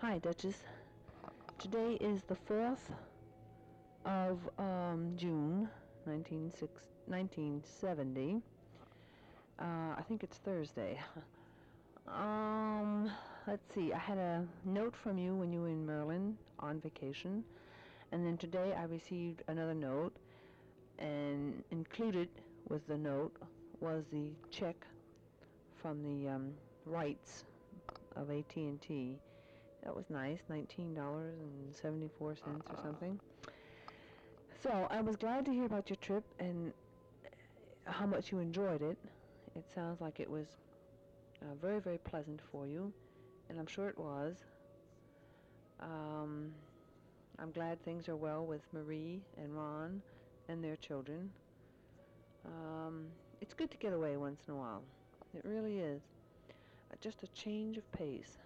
Hi, Duchess. Today is the 4th of June, 1970. I think it's Thursday. Let's see. I had a note from you when you were in Maryland on vacation, and then today I received another note, and included with the note was the check from the rights of AT&T. That was nice, $19.74 or something. So I was glad to hear about your trip and how much you enjoyed it. It sounds like it was very, very pleasant for you, and I'm sure it was. I'm glad things are well with Marie and Ron and their children. It's good to get away once in a while. It really is. Just a change of pace.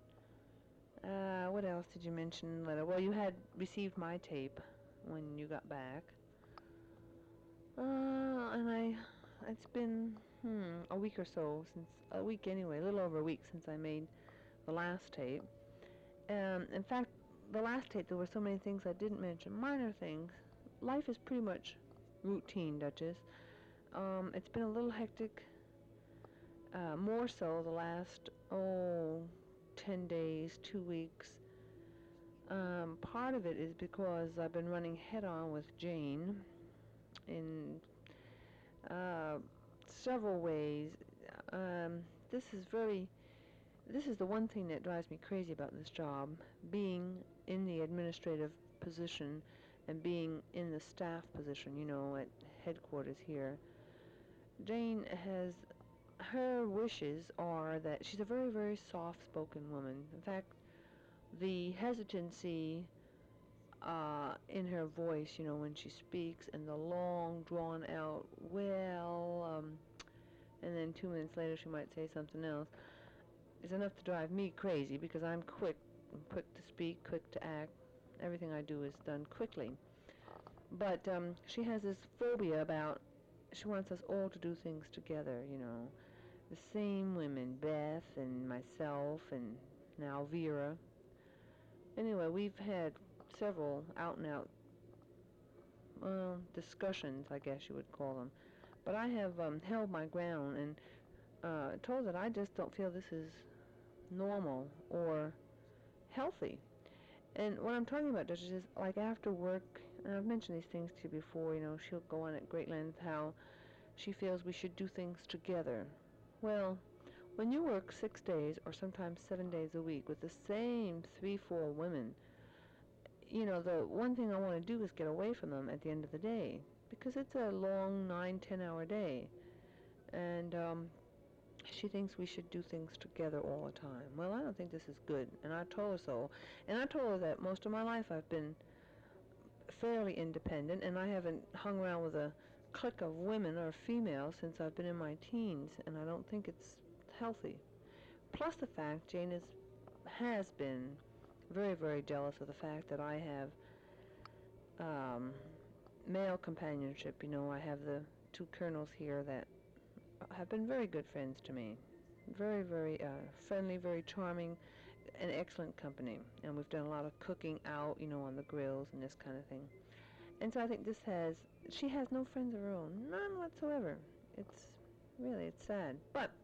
What else did you mention later? Well, you had received my tape when you got back. And it's been, a week or so a week anyway, a little over a week since I made the last tape. In fact, the last tape, there were so many things I didn't mention, minor things. Life is pretty much routine, Duchess. It's been a little hectic, more so the last, 10 days, 2 weeks. Part of it is because I've been running head-on with Jane in several ways. This is the one thing that drives me crazy about this job, being in the administrative position and being in the staff position, at headquarters here. Jane her wishes are that she's a very, very soft-spoken woman. In fact, the hesitancy in her voice, when she speaks, and the long, drawn-out, and then 2 minutes later she might say something else, is enough to drive me crazy, because I'm quick to speak, quick to act. Everything I do is done quickly. But she has this phobia about, she wants us all to do things together, the same women, Beth and myself and now Vera. Anyway, we've had several out-and-out discussions, I guess you would call them. But I have held my ground and told that I just don't feel this is normal or healthy. And what I'm talking about, Duchess, is like after work, and I've mentioned these things to you before, she'll go on at great length how she feels we should do things together. Well, when you work 6 days or sometimes 7 days a week with the same 3-4 women, the one thing I want to do is get away from them at the end of the day, because it's a long 9-10 hour day. And she thinks we should do things together all the time. Well, I don't think this is good, and I told her so. And I told her that most of my life I've been fairly independent, and I haven't hung around with a clique of women or females since I've been in my teens, and I don't think it's healthy. Plus the fact Jane has been very, very jealous of the fact that I have male companionship. I have the 2 colonels here that have been very good friends to me. Very, very friendly, very charming, and excellent company. And we've done a lot of cooking out, on the grills and this kind of thing. And so I think she has no friends of her own, none whatsoever. It's sad. But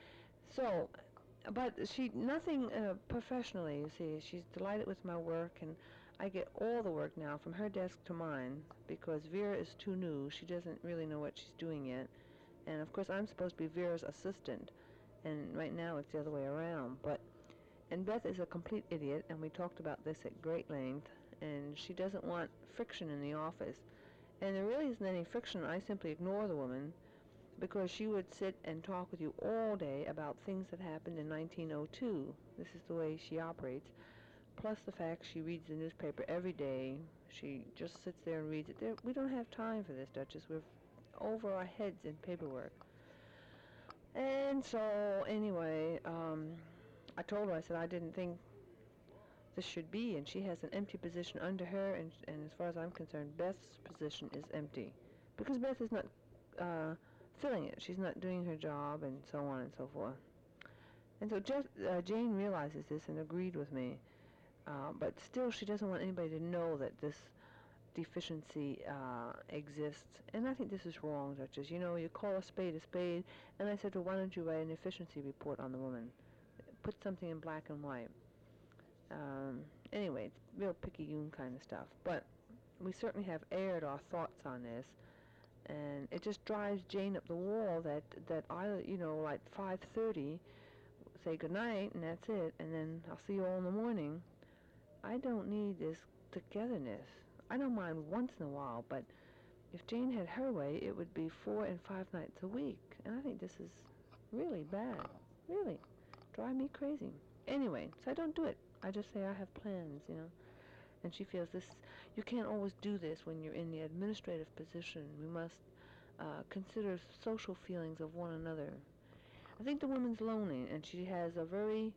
nothing professionally, you see. She's delighted with my work, and I get all the work now from her desk to mine, because Vera is too new. She doesn't really know what she's doing yet. And of course I'm supposed to be Vera's assistant, and right now it's the other way around. And Beth is a complete idiot, and we talked about this at great length, and she doesn't want friction in the office. And there really isn't any friction. I simply ignore the woman, because she would sit and talk with you all day about things that happened in 1902. This is the way she operates. Plus the fact she reads the newspaper every day. She just sits there and reads it. We don't have time for this, Duchess. We're over our heads in paperwork. And so, anyway, I told her, I said I didn't think this should be, and she has an empty position under her, and as far as I'm concerned, Beth's position is empty, because Beth is not filling it. She's not doing her job, and so on and so forth. And so Jane realizes this and agreed with me. But still, she doesn't want anybody to know that this deficiency exists. And I think this is wrong, Duchess. You know, you call a spade a spade. And I said, well, why don't you write an efficiency report on the woman? Put something in black and white. Anyway, it's real picayune kind of stuff. But we certainly have aired our thoughts on this. And it just drives Jane up the wall that I, you know, like 5:30, say goodnight, and that's it. And then I'll see you all in the morning. I don't need this togetherness. I don't mind once in a while, but if Jane had her way, it would be 4 and 5 nights a week. And I think this is really bad. Really. Drive me crazy. Anyway, so I don't do it. I just say I have plans, you know. And she feels this, you can't always do this when you're in the administrative position. We must consider social feelings of one another. I think the woman's lonely, and she has a very,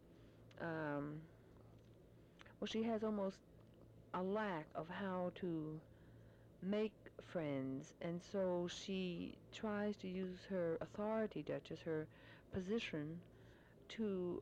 well, she has almost a lack of how to make friends, and so she tries to use her authority, Duchess, her position, to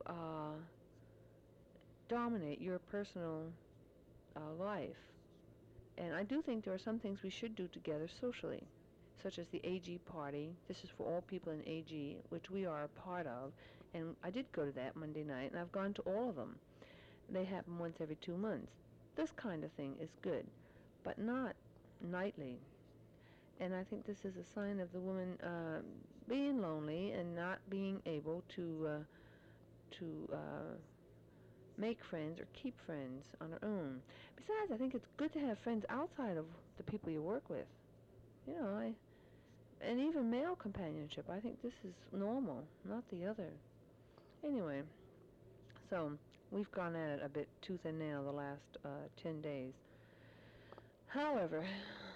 dominate your personal life. And I do think there are some things we should do together socially, such as the AG party. This is for all people in AG, which we are a part of. And I did go to that Monday night, and I've gone to all of them. They happen once every 2 months. This kind of thing is good, but not nightly. And I think this is a sign of the woman being lonely and not being able to make friends or keep friends on her own. Besides, I think it's good to have friends outside of the people you work with. You know, and even male companionship. I think this is normal, not the other. Anyway, so we've gone at it a bit tooth and nail the last 10 days. However,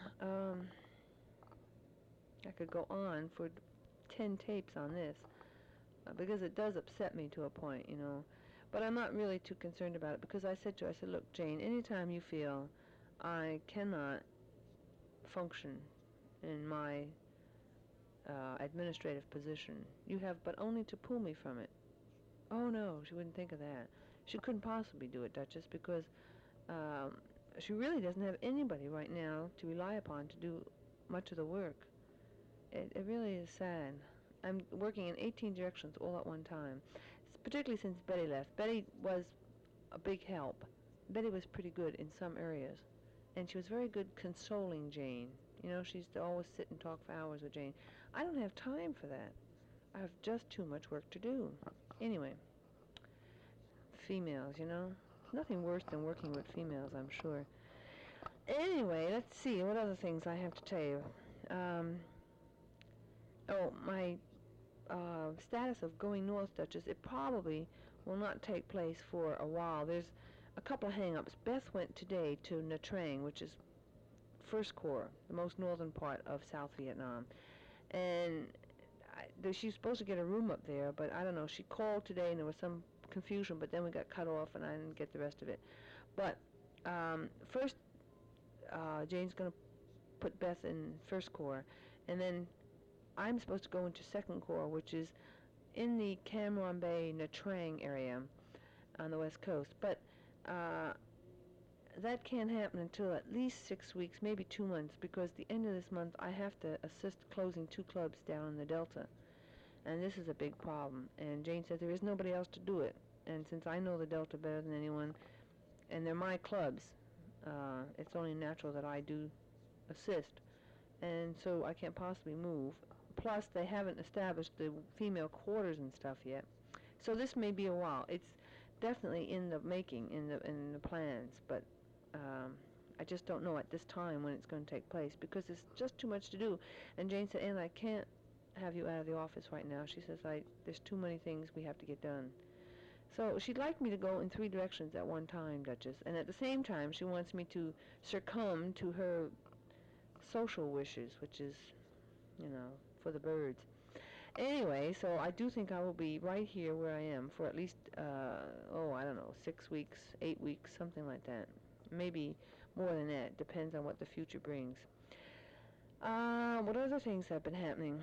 I could go on for 10 tapes on this because it does upset me to a point, you know. But I'm not really too concerned about it because I said to her, I said, look, Jane, anytime you feel I cannot function in my administrative position, you have but only to pull me from it. Oh, no, she wouldn't think of that. She couldn't possibly do it, Duchess, because she really doesn't have anybody right now to rely upon to do much of the work. It really is sad. I'm working in 18 directions all at one time, particularly since Betty left. Betty was a big help. Betty was pretty good in some areas, and she was very good consoling Jane. You know, she used to always sit and talk for hours with Jane. I don't have time for that. I have just too much work to do. Anyway, females, you know. Nothing worse than working with females, I'm sure. Anyway, let's see what other things I have to tell you. My status of going north, Duchess, it probably will not take place for a while. There's a couple of hang-ups. Beth went today to Nha Trang, which is First Corps, the most northern part of South Vietnam. And she's supposed to get a room up there, but I don't know. She called today and there was some confusion, but then we got cut off and I didn't get the rest of it. But first, Jane's going to put Beth in First Corps, and then I'm supposed to go into Second Corps, which is in the Cam Ranh Bay, Nha Trang area on the west coast. But that can't happen until at least 6 weeks, maybe 2 months, because the end of this month I have to assist closing 2 clubs down in the Delta. And this is a big problem. And Jane said there is nobody else to do it. And since I know the Delta better than anyone, and they're my clubs, it's only natural that I do assist. And so I can't possibly move. Plus, they haven't established the female quarters and stuff yet. So this may be a while. It's definitely in the making, in the plans, but I just don't know at this time when it's going to take place because there's just too much to do. And Jane said, Anne, I can't have you out of the office right now. She says, there's too many things we have to get done. So she'd like me to go in 3 directions at one time, Duchess. And at the same time, she wants me to succumb to her social wishes, which is, you know, for the birds. Anyway, so I do think I will be right here where I am for at least, I don't know, 6 weeks, 8 weeks, something like that. Maybe more than that. Depends on what the future brings. What other things have been happening?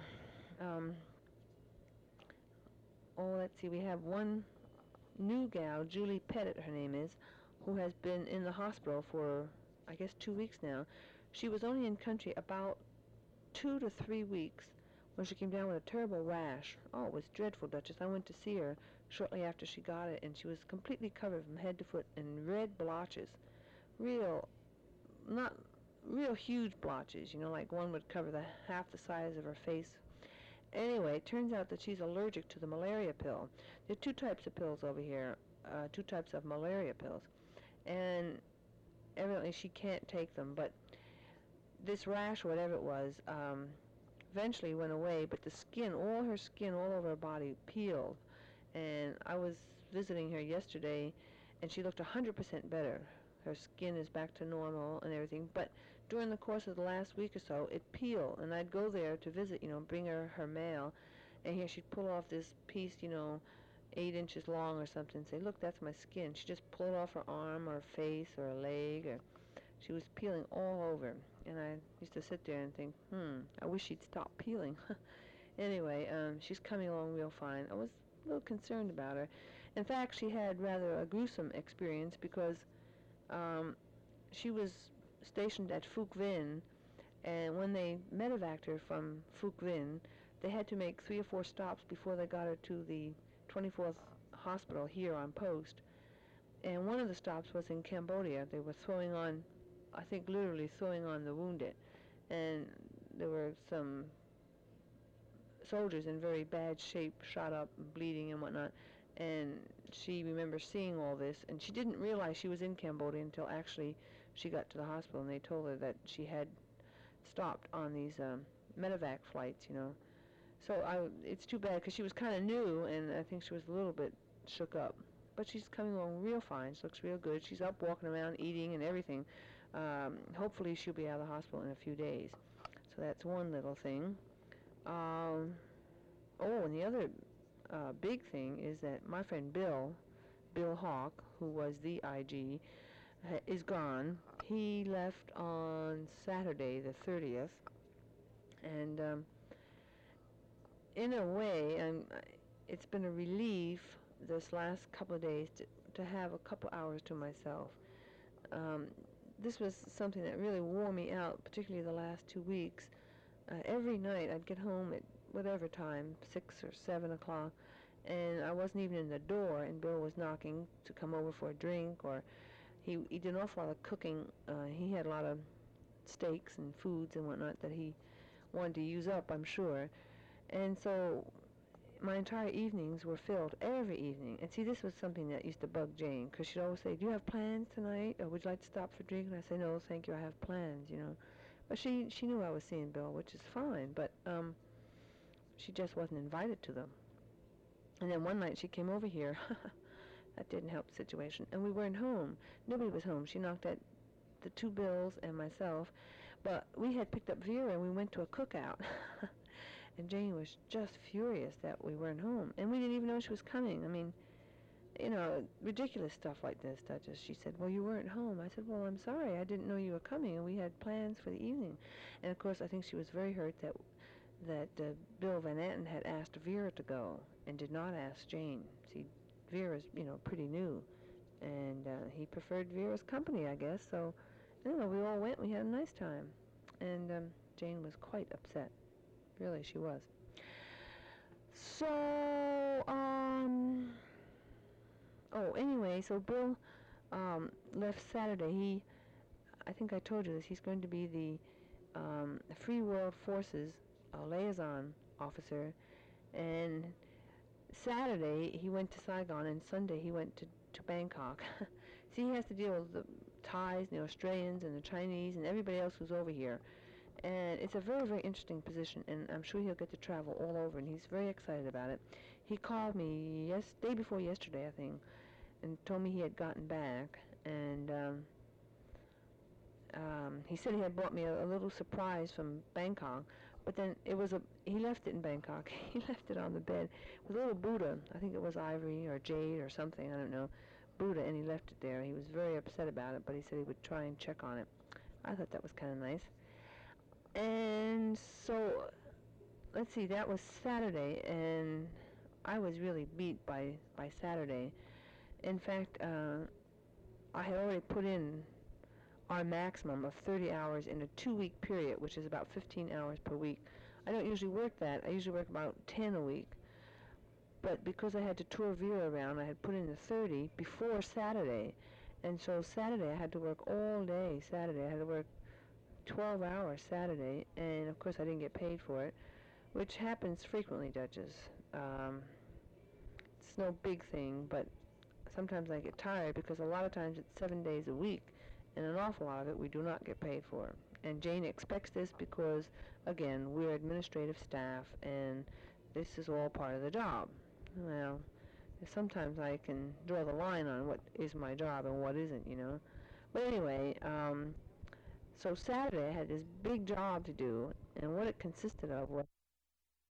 Let's see. We have one new gal, Julie Pettit, her name is, who has been in the hospital for, I guess, 2 weeks now. She was only in country about 2 to 3 weeks when she came down with a terrible rash. Oh, it was dreadful, Duchess. I went to see her shortly after she got it, and she was completely covered from head to foot in red blotches. Real, not real huge blotches, like one would cover half the size of her face. Anyway, it turns out that she's allergic to the malaria pill. There are two types of pills over here, two types of malaria pills, and evidently she can't take them, but this rash, whatever it was, eventually went away, but the skin, all her skin all over her body peeled. And I was visiting her yesterday, and she looked 100% better. Her skin is back to normal and everything, but during the course of the last week or so, it peeled, and I'd go there to visit, bring her mail, and here she'd pull off this piece, 8 inches long or something, and say, look, that's my skin. She just pulled off her arm or face or a leg, or she was peeling all over, and I used to sit there and think, I wish she'd stop peeling. Anyway, she's coming along real fine. I was a little concerned about her. In fact, she had rather a gruesome experience because she was stationed at Phuc Vinh, and when they medevaced her from Phuc Vinh, they had to make 3 or 4 stops before they got her to the 24th hospital here on post. And one of the stops was in Cambodia. They were throwing on, I think literally throwing on the wounded. And there were some soldiers in very bad shape, shot up, bleeding and whatnot. And she remembers seeing all this, and she didn't realize she was in Cambodia until actually she got to the hospital, and they told her that she had stopped on these medevac flights, So it's too bad, because she was kind of new, and I think she was a little bit shook up. But she's coming along real fine. She looks real good. She's up, walking around, eating, and everything. Hopefully she'll be out of the hospital in a few days. So that's one little thing. And the other big thing is that my friend Bill Hawk, who was the IG, is gone. He left on Saturday, the 30th, and in a way, it's been a relief this last couple of days to have a couple hours to myself. This was something that really wore me out, particularly the last 2 weeks. Every night I'd get home at whatever time, 6 or 7 o'clock, and I wasn't even in the door, and Bill was knocking to come over for a drink, or he did an awful lot of cooking. He had a lot of steaks and foods and whatnot that he wanted to use up, I'm sure. And so my entire evenings were filled every evening. And see, this was something that used to bug Jane, because she'd always say, do you have plans tonight, or would you like to stop for a drink? And I'd say, no, thank you, I have plans, But she knew I was seeing Bill, which is fine, but she just wasn't invited to them. And then one night she came over here. That didn't help the situation. And we weren't home. Nobody was home. She knocked at the 2 Bills and myself. But we had picked up Vera, and we went to a cookout. And Jane was just furious that we weren't home. And we didn't even know she was coming. I mean, ridiculous stuff like this, Duchess. She said, well, you weren't home. I said, well, I'm sorry. I didn't know you were coming, and we had plans for the evening. And, of course, I think she was very hurt that Bill Van Anten had asked Vera to go and did not ask Jane. See, Vera's, pretty new, and he preferred Vera's company, I guess. So, we all went. We had a nice time, and Jane was quite upset. Really, she was. So, anyway, so Bill left Saturday. I think I told you this. He's going to be the Free World Forces liaison officer, and Saturday he went to Saigon, and Sunday he went to Bangkok. See, he has to deal with the Thais, the Australians, and the Chinese, and everybody else who's over here. And it's a very, very interesting position, and I'm sure he'll get to travel all over, and he's very excited about it. He called me day before yesterday, I think, and told me he had gotten back, and he said he had brought me a little surprise from Bangkok, but then he left it in Bangkok. He left it on the bed with a little Buddha. I think it was ivory or jade or something, I don't know, Buddha, and he left it there. He was very upset about it, but he said he would try and check on it. I thought that was kind of nice. And so, let's see, that was Saturday, and I was really beat by Saturday. In fact, I had already put in our maximum of 30 hours in a 2-week period, which is about 15 hours per week. I don't usually work that. I usually work about 10 a week. But because I had to tour Vera around, I had put in the 30 before Saturday. And so Saturday I had to work all day Saturday. I had to work 12 hours Saturday, and of course I didn't get paid for it, which happens frequently, Duchess. It's no big thing, but sometimes I get tired because a lot of times it's 7 days a week, and an awful lot of it we do not get paid for. And Jane expects this because, again, we're administrative staff, and this is all part of the job. Well, sometimes I can draw the line on what is my job and what isn't, you know. But anyway, so Saturday I had this big job to do, and what it consisted of was